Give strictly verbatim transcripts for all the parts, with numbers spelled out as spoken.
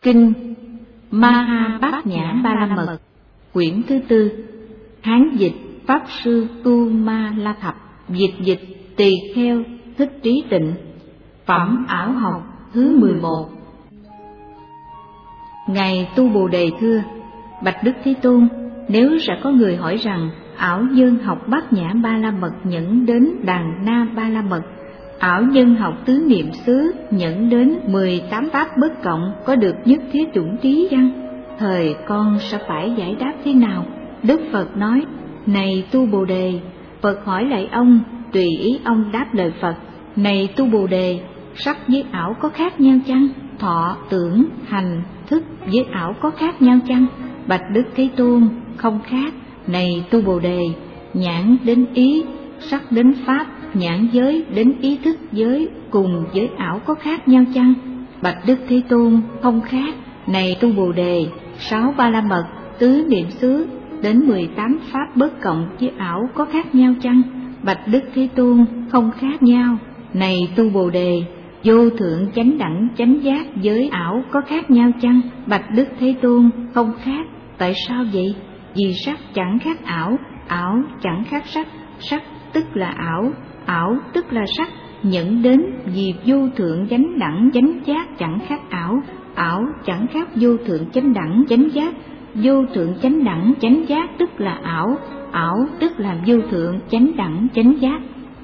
Kinh Ma Bát Nhã Ba La Mật, quyển thứ tư. Hán dịch Pháp sư Tu Ma La Thập, dịch dịch Tỳ Kheo Thích Trí Tịnh. Phẩm ảo học thứ mười một. Ngài Tu Bồ Đề thưa: Bạch Đức Thế Tôn, nếu sẽ có người hỏi rằng ảo nhân học Bát Nhã Ba La Mật nhẫn đến Đàn Na Ba La Mật, ảo nhân học tứ niệm xứ nhẫn đến mười tám pháp bất cộng có được nhất thiết chủng trí chăng? Thời con sẽ phải giải đáp thế nào? Đức Phật nói: Này Tu Bồ Đề, Phật hỏi lại ông, tùy ý ông đáp lời Phật. Này Tu Bồ Đề, sắc với ảo có khác nhau chăng? Thọ, tưởng, hành, thức với ảo có khác nhau chăng? Bạch Đức Thế Tôn, không khác. Này Tu Bồ Đề, nhãn đến ý, sắc đến pháp, nhãn giới đến ý thức giới cùng với ảo có khác nhau chăng? Bạch Đức Thế Tôn, không khác. Này Tu Bồ Đề, sáu ba la mật, tứ niệm xứ đến mười tám pháp bất cộng với ảo có khác nhau chăng? Bạch Đức Thế Tôn, không khác nhau. Này Tu Bồ Đề, vô thượng chánh đẳng chánh giác với ảo có khác nhau chăng? Bạch Đức Thế Tôn, không khác. Tại sao vậy? Vì sắc chẳng khác ảo, ảo chẳng khác sắc, sắc tức là ảo, ảo tức là sắc. Nhận đến vì vô thượng chánh đẳng chánh giác chẳng khác ảo, ảo chẳng khác vô thượng chánh đẳng chánh giác. Vô thượng chánh đẳng chánh giác tức là ảo, ảo tức là vô thượng chánh đẳng chánh giác.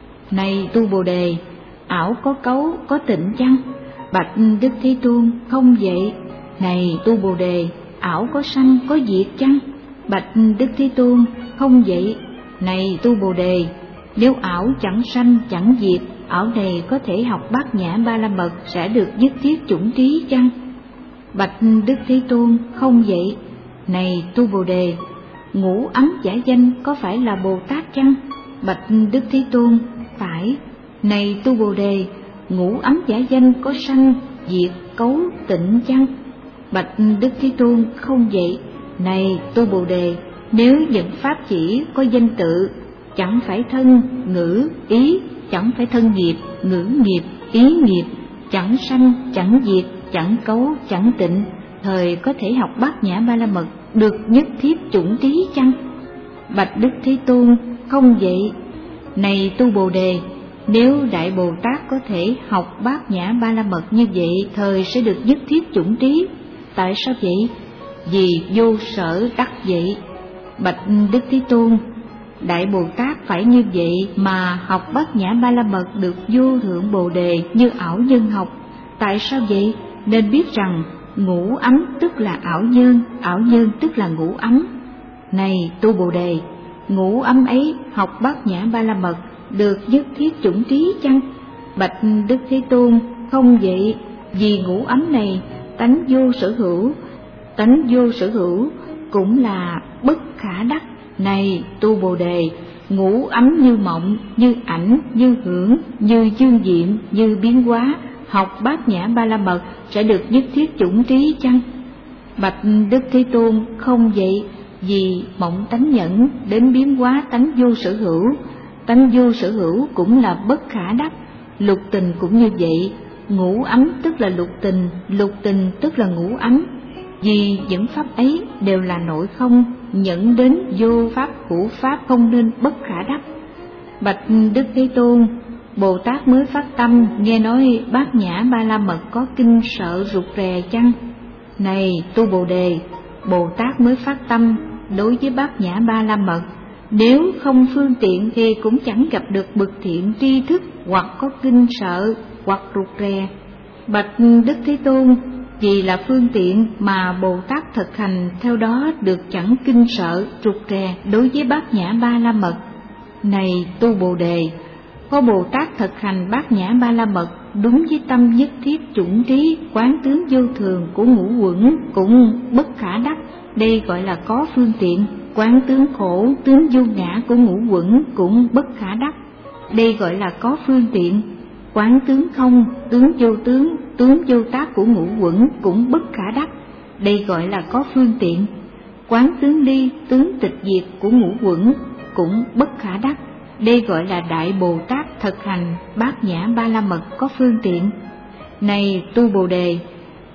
Này Tu Bồ Đề, ảo có cấu có tịnh chăng? Bạch Đức Thế Tôn, không vậy. Này Tu Bồ Đề, ảo có sanh có diệt chăng? Bạch Đức Thế Tôn, không vậy. Này Tu Bồ Đề, nếu ảo chẳng sanh chẳng diệt, ảo này có thể học Bát Nhã Ba La Mật sẽ được nhất thiết chủng trí chăng? Bạch Đức Thế Tôn, không vậy. Này Tu Bồ Đề, ngũ ấm giả danh có phải là Bồ Tát chăng? Bạch Đức Thế Tôn, phải. Này Tu Bồ Đề, ngũ ấm giả danh có sanh diệt cấu tịnh chăng? Bạch Đức Thế Tôn, không vậy. Này Tu Bồ Đề, nếu những pháp chỉ có danh tự, chẳng phải thân ngữ ý, chẳng phải thân nghiệp ngữ nghiệp ý nghiệp, chẳng sanh chẳng diệt, chẳng cấu chẳng tịnh, thời có thể học Bát Nhã Ba La Mật được nhất thiết chủng trí chăng? Bạch Đức Thế Tôn, không vậy. Này Tu Bồ Đề, nếu Đại Bồ Tát có thể học Bát Nhã Ba La Mật như vậy, thời sẽ được nhất thiết chủng trí. Tại sao vậy? Vì vô sở đắc vậy. Bạch Đức Thế Tôn, Đại Bồ Tát phải như vậy mà học Bát Nhã Ba La Mật được vô thượng Bồ Đề như ảo nhân học. Tại sao vậy? Nên biết rằng ngũ ấm tức là ảo nhân, ảo nhân tức là ngũ ấm. Này Tu Bồ Đề, ngũ ấm ấy học Bát Nhã Ba La Mật được nhất thiết chủng trí chăng? Bạch Đức Thế Tôn, không vậy. Vì ngũ ấm này tánh vô sở hữu, tánh vô sở hữu cũng là bất khả đắc. Này Tu Bồ Đề, ngũ ấm như mộng, như ảnh, như hưởng, như dương diệm, như biến hóa, học Bát Nhã Ba La Mật sẽ được nhất thiết chủng trí chăng? Bạch Đức Thế Tôn, không vậy. Vì mộng tánh nhẫn đến biến hóa tánh vô sở hữu, tánh vô sở hữu cũng là bất khả đắc. Lục tình cũng như vậy, ngũ ấm tức là lục tình, lục tình tức là ngũ ấm. Vì những pháp ấy đều là nội không, nhẫn đến vô pháp hữu pháp không nên bất khả đắc. Bạch Đức Thế Tôn, Bồ Tát mới phát tâm nghe nói Bát Nhã Ba La Mật có kinh sợ rụt rè chăng? Này Tu Bồ Đề, Bồ Tát mới phát tâm đối với Bát Nhã Ba La Mật, nếu không phương tiện thì cũng chẳng gặp được bậc thiện tri thức, hoặc có kinh sợ hoặc rụt rè. Bạch Đức Thế Tôn, vì là phương tiện mà Bồ Tát thực hành theo đó được chẳng kinh sợ rụt rè đối với Bát Nhã Ba La Mật. Này Tu Bồ Đề, có Bồ Tát thực hành Bát Nhã Ba La Mật đúng với tâm nhất thiết chủng trí, quán tướng vô thường của ngũ uẩn cũng bất khả đắc. Đây gọi là có phương tiện. Quán tướng khổ, tướng vô ngã của ngũ uẩn cũng bất khả đắc. Đây gọi là có phương tiện. Quán tướng không, tướng vô tướng, tướng vô tác của ngũ uẩn cũng bất khả đắc. Đây gọi là có phương tiện. Quán tướng ly, tướng tịch diệt của ngũ uẩn cũng bất khả đắc. Đây gọi là Đại Bồ Tát thực hành Bát Nhã Ba La Mật có phương tiện. Này Tu Bồ Đề,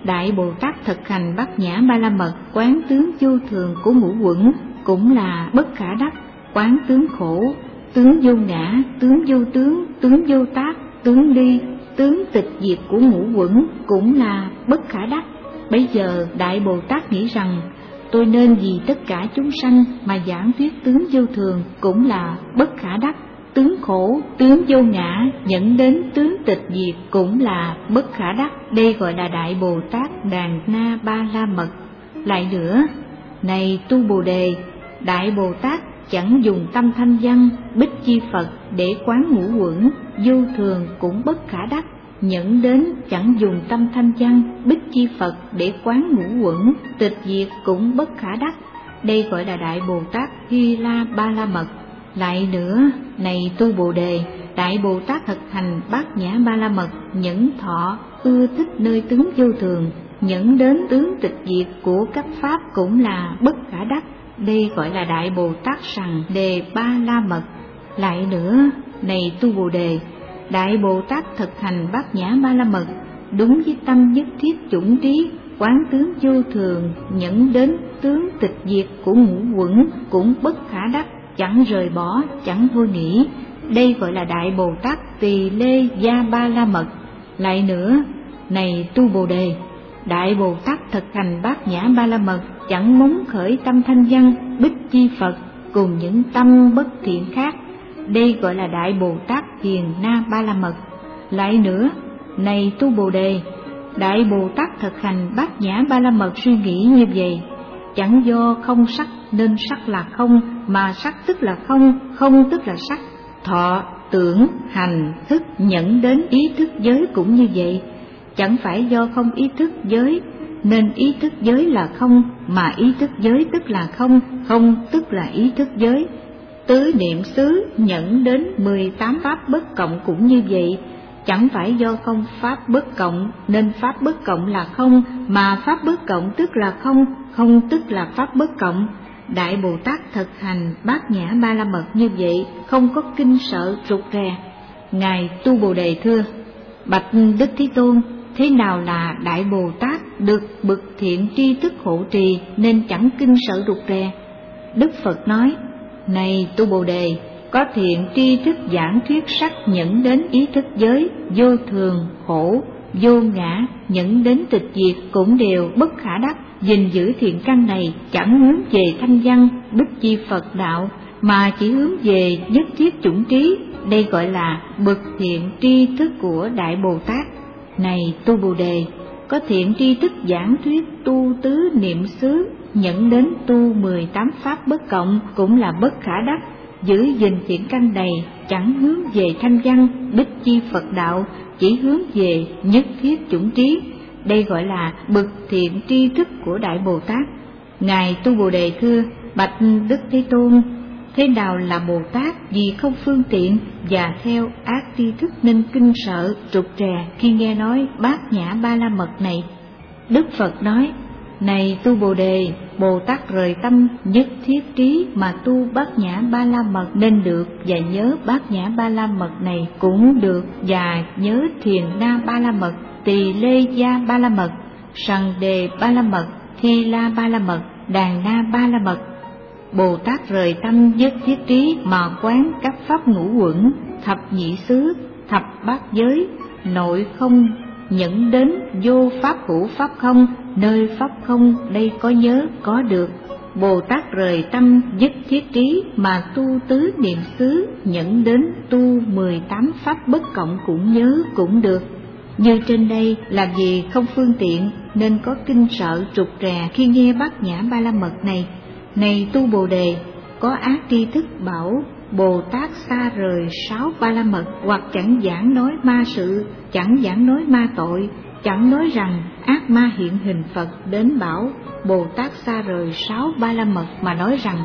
Đại Bồ Tát thực hành Bát Nhã Ba La Mật, quán tướng vô thường của ngũ uẩn cũng là bất khả đắc, quán tướng khổ, tướng vô ngã, tướng vô tướng, tướng vô tác, tướng ly, tướng tịch diệt của ngũ uẩn cũng là bất khả đắc. Bây giờ Đại Bồ Tát nghĩ rằng tôi nên vì tất cả chúng sanh mà giảng thuyết tướng vô thường cũng là bất khả đắc, tướng khổ, tướng vô ngã dẫn đến tướng tịch diệt cũng là bất khả đắc. Đây gọi là Đại Bồ Tát Đàn Na Ba La Mật. Lại nữa, này tu Bồ Đề, Đại Bồ Tát chẳng dùng tâm thanh văn Bích Chi Phật để quán ngũ uẩn, vô thường cũng bất khả đắc. Nhẫn đến chẳng dùng tâm thanh văn Bích Chi Phật để quán ngũ uẩn, tịch diệt cũng bất khả đắc. Đây gọi là Đại Bồ Tát Hy La Ba La Mật. Lại nữa, này tu Bồ Đề, Đại Bồ Tát thực hành Bát Nhã Ba La Mật, nhẫn thọ ưa thích nơi tướng vô thường, nhẫn đến tướng tịch diệt của các pháp cũng là bất khả đắc. Đây gọi là Đại Bồ Tát Sằng Đề Ba La Mật. Lại nữa, này tu Bồ Đề, Đại Bồ Tát thực hành Bát Nhã Ba La Mật đúng với tâm nhất thiết chủng trí, quán tướng vô thường, nhẫn đến tướng tịch diệt của ngũ uẩn cũng bất khả đắc, chẳng rời bỏ, chẳng vô nghĩ. Đây gọi là Đại Bồ Tát Tỳ Lê Gia Ba La Mật. Lại nữa, này tu Bồ Đề, Đại Bồ Tát thực hành Bát Nhã Ba La Mật chẳng muốn khởi tâm thanh văn Bích Chi Phật cùng những tâm bất thiện khác. Đây gọi là Đại Bồ Tát Thiền Na Ba La Mật. Lại nữa, này tu Bồ Đề, Đại Bồ Tát thực hành Bát Nhã Ba La Mật suy nghĩ như vậy: chẳng do không sắc nên sắc là không, mà sắc tức là không, không tức là sắc. Thọ, tưởng, hành, thức, nhẫn đến ý thức giới cũng như vậy. Chẳng phải do không ý thức giới nên ý thức giới là không, mà ý thức giới tức là không, không tức là ý thức giới. Tứ niệm xứ nhẫn đến mười tám pháp bất cộng cũng như vậy. Chẳng phải do không pháp bất cộng nên pháp bất cộng là không, mà pháp bất cộng tức là không, không tức là pháp bất cộng. Đại Bồ Tát thực hành Bát Nhã Ba La Mật như vậy, không có kinh sợ rụt rè. Ngài tu Bồ Đề thưa: bạch Đức Thế Tôn, thế nào là Đại Bồ Tát được bậc thiện tri thức hộ trì nên chẳng kinh sợ rụt rè? Đức Phật nói: này tu Bồ Đề, có thiện tri thức giảng thuyết sắc nhẫn đến ý thức giới, vô thường, khổ, vô ngã, nhẫn đến tịch diệt cũng đều bất khả đắc. Gìn giữ thiện căn này chẳng hướng về thanh văn Bích Chi Phật đạo, mà chỉ hướng về nhất thiết chủng trí. Đây gọi là bậc thiện tri thức của Đại Bồ Tát. Này tu Bồ Đề, có thiện tri thức giảng thuyết tu tứ niệm xứ nhẫn đến tu mười tám pháp bất cộng cũng là bất khả đắc. Giữ gìn thiện căn này chẳng hướng về thanh văn Bích Chi Phật đạo, chỉ hướng về nhất thiết chủng trí. Đây gọi là bậc thiện tri thức của Đại Bồ Tát. Ngài tu Bồ Đề thưa: bạch Đức Thế Tôn, thế nào là Bồ Tát vì không phương tiện và theo ác tri thức nên kinh sợ trục trè khi nghe nói Bát Nhã Ba La Mật này? Đức Phật nói: này tu Bồ Đề, Bồ Tát rời tâm nhất thiết trí mà tu Bát Nhã Ba La Mật nên được, và nhớ Bát Nhã Ba La Mật này cũng được, và nhớ Thiền Na Ba La Mật, Tỳ Lê Gia Ba La Mật, Sằng Đề Ba La Mật, Thi La Ba La Mật, Đàn Na Ba La Mật. Bồ Tát rời tâm nhất thiết trí mà quán các pháp ngũ uẩn, thập nhị xứ, thập bát giới, nội không nhẫn đến vô pháp hữu pháp không, nơi pháp không đây có nhớ có được. Bồ Tát rời tâm nhất thiết trí mà tu tứ niệm xứ nhẫn đến tu mười tám pháp bất cộng cũng nhớ cũng được. Như trên đây làm gì không phương tiện nên có kinh sợ trục trè khi nghe Bát Nhã Ba La Mật này. Này tu Bồ Đề, có ác tri thức bảo Bồ Tát xa rời sáu Ba La Mật, hoặc chẳng giảng nói ma sự, chẳng giảng nói ma tội, chẳng nói rằng ác ma hiện hình Phật đến bảo Bồ Tát xa rời sáu Ba La Mật, mà nói rằng: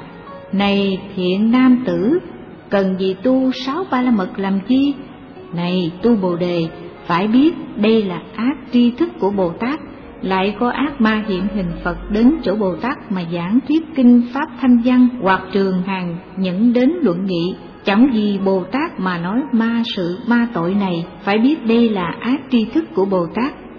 này thiện nam tử, cần gì tu sáu Ba La Mật làm chi? Này tu Bồ Đề, phải biết đây là ác tri thức của Bồ Tát. Lại có ác ma hiện hình Phật đến chỗ Bồ Tát mà giảng thuyết kinh pháp thanh văn, hoặc trường hàng nhẫn đến luận nghị, chẳng vì Bồ Tát mà nói ma sự ma tội này. Phải biết đây là ác tri thức của Bồ Tát,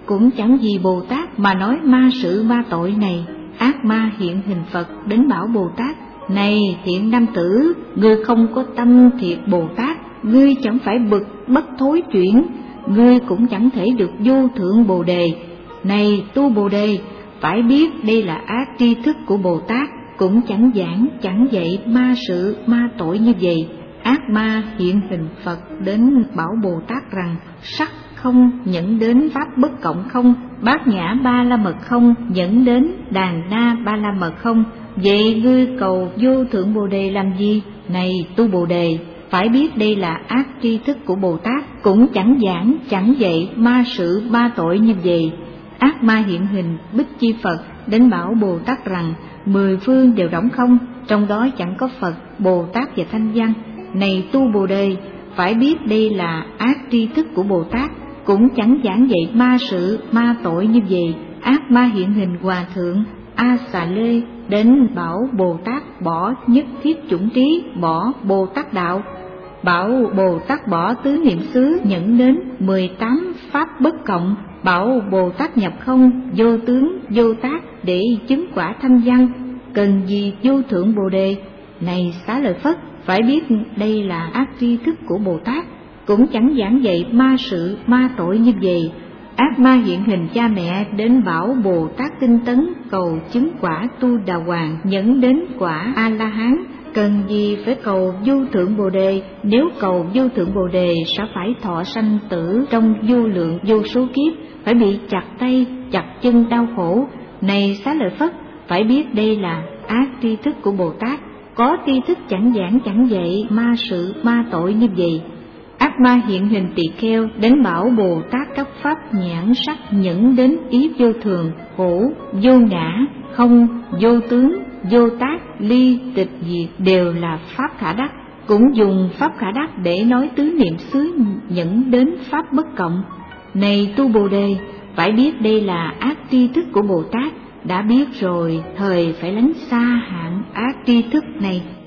cũng chẳng vì Bồ Tát mà nói ma sự ma tội này. Ác ma hiện hình Phật đến bảo Bồ Tát: này thiện nam tử, ngươi không có tâm thiệt Bồ Tát, ngươi chẳng phải bực bất thối chuyển, ngươi cũng chẳng thể được vô thượng Bồ Đề. Này tu Bồ Đề, phải biết đây là ác tri thức của Bồ Tát, cũng chẳng giảng chẳng dạy ma sự ma tội như vậy. Ác ma hiện hình Phật đến bảo Bồ Tát rằng: sắc không nhẫn đến pháp bất cộng không, bát nhã ba la mật không nhẫn đến đàn na ba la mật không. Vậy ngươi cầu vô thượng Bồ Đề làm gì? Này tu Bồ Đề, phải biết đây là ác tri thức của Bồ Tát, cũng chẳng giảng chẳng dạy ma sự ma tội như vậy. Ác ma hiện hình Bích Chi Phật đến bảo Bồ Tát rằng: mười phương đều rỗng không, trong đó chẳng có Phật, Bồ Tát và Thanh Văn. Này tu Bồ Đề, phải biết đây là ác tri thức của Bồ Tát, cũng chẳng giảng dạy ma sự ma tội như vậy. Ác ma hiện hình Hòa Thượng A Xà Lê đến bảo Bồ Tát bỏ nhất thiết chủng trí, bỏ Bồ Tát đạo, bảo Bồ Tát bỏ tứ niệm xứ nhẫn đến mười tám pháp bất cộng, bảo Bồ Tát nhập không vô tướng vô tác để chứng quả thanh văn, cần gì vô thượng Bồ Đề. Này Xá Lợi Phất, phải biết đây là ác tri thức của Bồ Tát, cũng chẳng giảng dạy ma sự ma tội như vậy. Ác ma hiện hình cha mẹ đến bảo Bồ Tát tinh tấn cầu chứng quả tu đà hoàng nhẫn đến quả A La Hán, cần gì phải cầu vô thượng Bồ Đề. Nếu cầu vô thượng Bồ Đề sẽ phải thọ sanh tử trong vô lượng vô số kiếp, phải bị chặt tay chặt chân đau khổ. Này Xá Lợi Phất, phải biết đây là ác tri thức của Bồ Tát, có tri thức chẳng giảng chẳng dạy ma sự ma tội như vậy. Ác ma hiện hình tỳ kheo đến bảo Bồ Tát các pháp nhãn sắc nhẫn đến ý vô thường, khổ, vô ngã, không, vô tướng, vô tác, ly, tịch diệt đều là pháp khả đắc, cũng dùng pháp khả đắc để nói tứ niệm xứ nhẫn đến pháp bất cộng. Này tu Bồ Đề, phải biết đây là ác tri thức của Bồ Tát, đã biết rồi thời phải lánh xa hạng ác tri thức này.